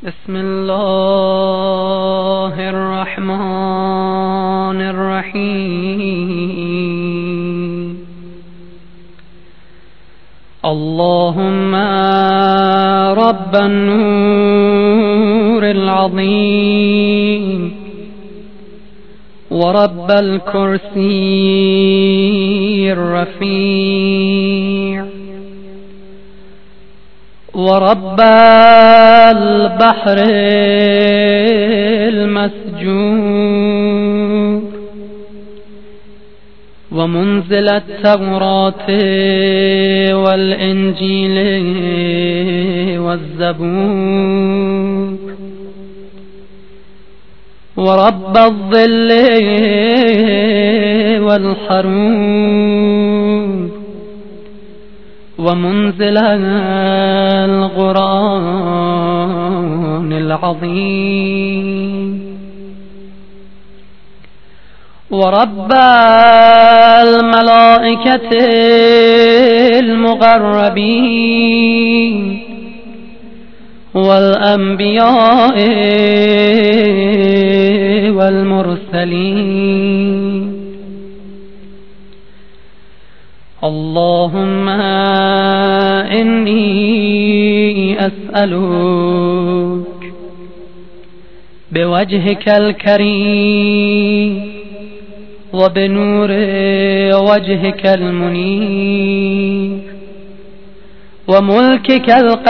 بسم الله الرحمن الرحيم. اللهم رب النور العظيم ورب الكرسي الرفيع ورب البحر المسجور ومنزل التوراة والإنجيل والزبور ورب الظل والحرور ومنزل القرآن العظيم ورب الملائكة المقربين والأنبياء والمرسلين. اللهم إني أسألك بوجهك الكريم وبنور وجهك المنير وملكك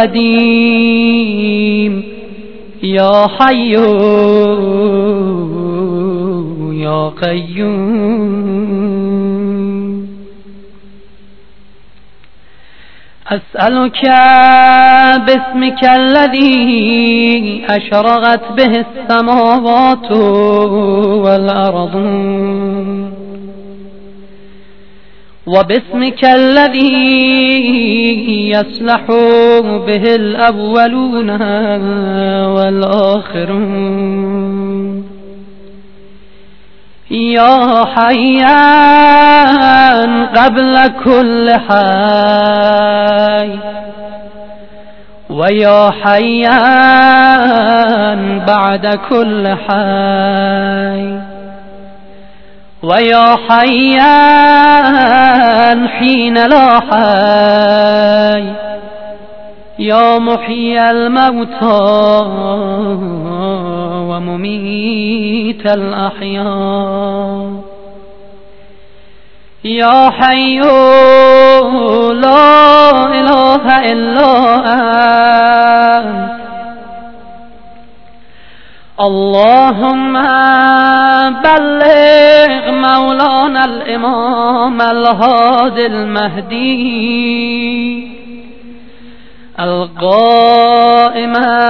القديم يا حي يا قيوم. أسألك باسمك الذي أشرقت به السماوات والأرض وباسمك الذي يصلح به الأولون والآخرون يا حيان قبل كل حي ويا حيان بعد كل حي ويا حيان حين لا حي يا محيي الموتى ومميت الأحياء يا حي لا إله إلا أنت. اللهم بلغ مولانا الإمام الهادي المهدي القائم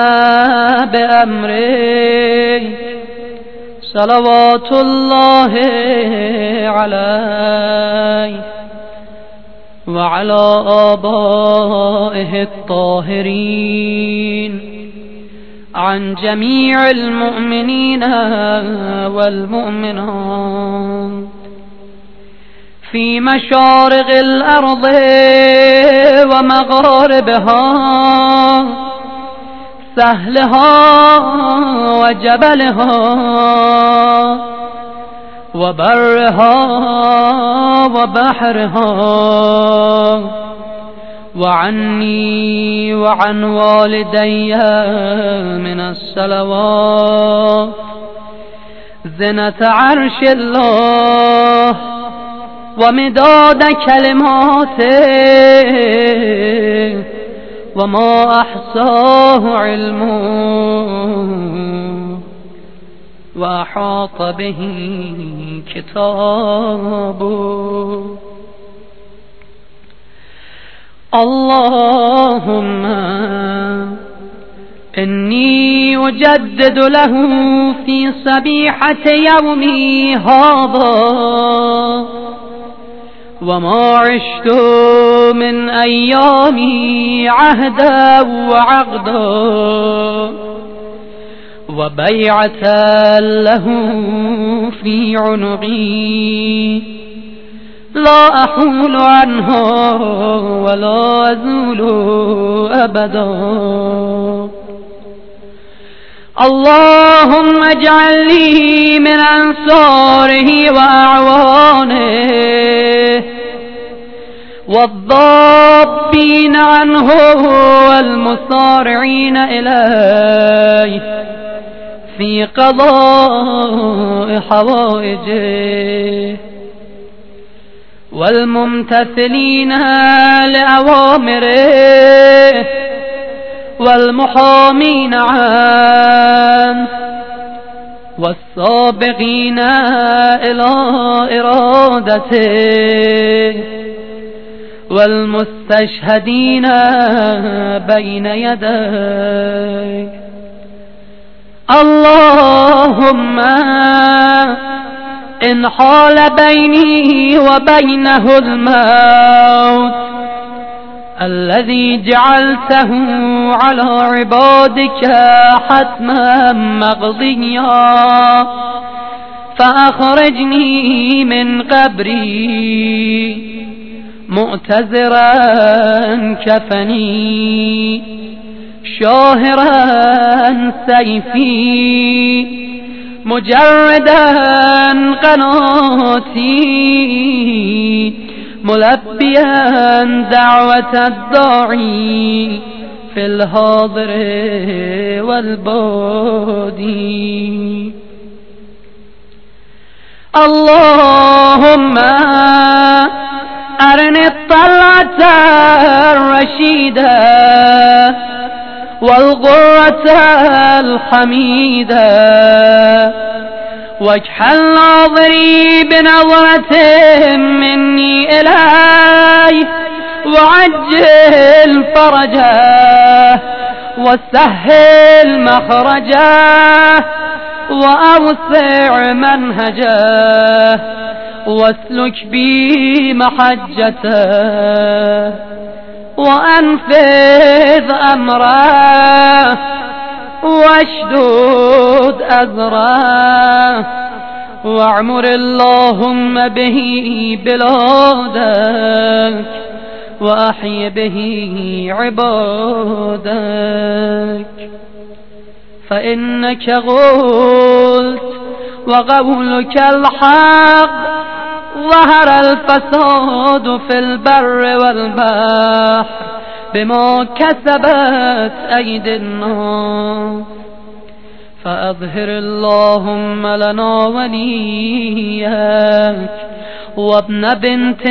بأمره صلوات الله عليه وعلى آبائه الطاهرين عن جميع المؤمنين والمؤمنات في مشارق الأرض ومغاربها سهلها وجبلها وبرها وبحرها وعني وعن والدي من الصلوات زنة عرش الله ومداد كلماته وما أحصاه علمه وأحاط به كتابه. اللهم إني أجدد له في صبيحة يومي هذا وما عشت من أيامي عهدا وعقدا وبيعة له في عنقي لا أحول عنها ولا أزول أبدا. اللهم اجعل لي من أنصاره وأعوانه والضابين عنه والمصارعين إليه في قضاء حوائجه والممتثلين لأوامره والمحامين عنه والسابقين إلى إرادته والمستشهدين بين يديه. اللهم إن حال بيني وبينه الموت الذي جعلته على عبادك حتما مقضيا فأخرجني من قبري مؤتزرا كفني شاهرا سيفي مجردا قناتي ملبيا دعوة الداعي في الحاضر والبادي. اللهم أرني الطلعة الرشيدة والغرة الحميدة واجعل ناظري بنظرة مني إليه وعجل فرجه وسهل مخرجه وأوسع منهجه واسلك بي محجته وأنفذ أمره واشدد أزره واعمر اللهم به بلادك وأحي به عبادك فإنك قلت وقولك الحق ظهر الفساد في البر والبحر بما كسبت أيدي الناس فأظهر اللهم لنا وليك وابن بنت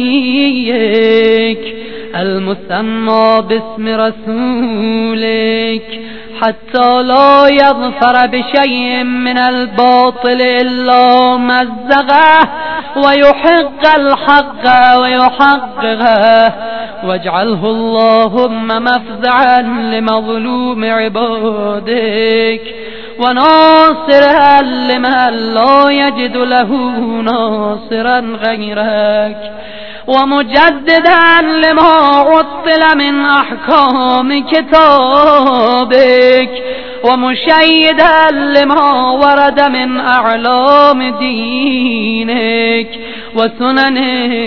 نبيك المسمى باسم رسولك حتى لا يظفر بشيء من الباطل إلا مزغه ويحق الحق ويحققه واجعله اللهم مفزعا لمظلوم عبادك وناصرا لمن لا يجد له ناصرا غيرك ومجددا لما عطل من أحكام كتابك ومشيدا لما ورد من أعلام دينك وسنن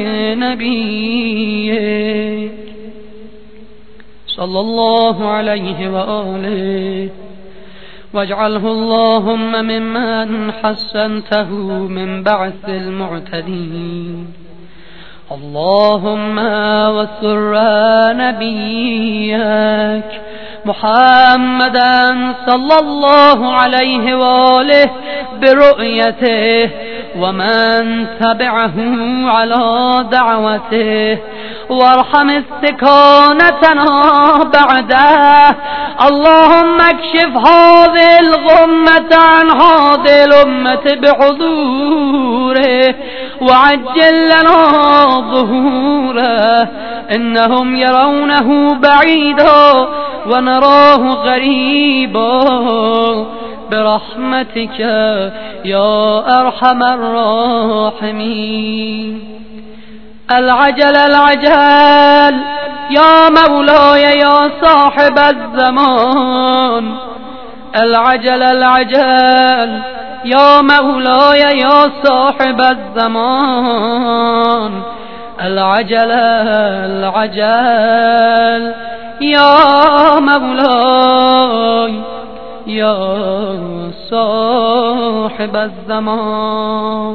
نبيك صلى الله عليه وآله واجعله اللهم ممن حسنته من بعث المعتدين. اللهم وسر نبيك محمدا صلى الله عليه وآله برؤيته ومن تبعه على دعوته وارحم استكانتنا بعده. اللهم اكشف هذه الغمة عن هذه الأمة بحضوره وعجل لنا ظهوره إنهم يرونه بعيدا ونراه غريبا برحمتك يا أرحم الراحمين. العجل العجل يا مولاي يا صاحب الزمان العجل العجل يا مولاي يا صاحب الزمان العجل العجل يا مولاي یا صاحب الزمان.